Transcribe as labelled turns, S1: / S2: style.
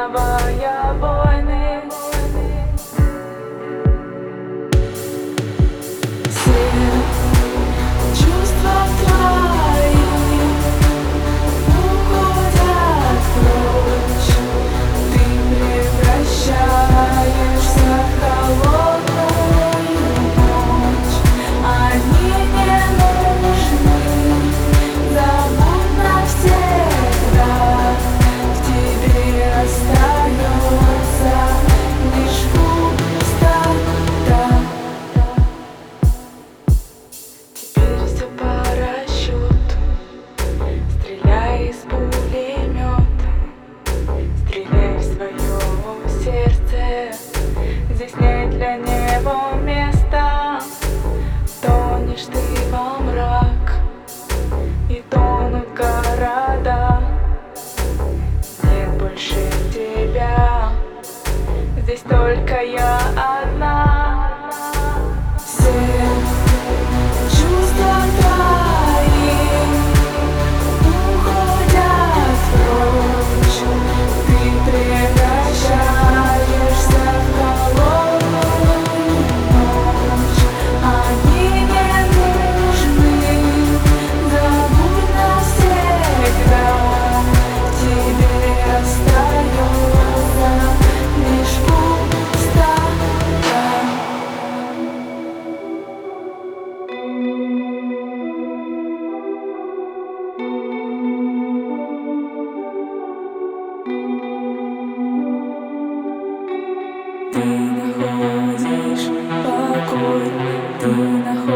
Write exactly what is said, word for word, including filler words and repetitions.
S1: признавая войны. Все чувства твои уходят прочь. Ты превращаешься в холодную ночь. Они не нужны, забудь навсегда. В тебе остается лишь пустота. Теперь все по расчету. Стреляй из пулемета, стреляй в свое сердце. Здесь нет для него места. Тонешь ты во мрак, и тонут города. Нет больше тебя, здесь только я одна. Все чувства твои уходят прочь. Ты превращаешься в холодную ночь. Они не нужны, забудь навсегда. В тебе остается лишь пустота. Ты находишь покой, ты находишь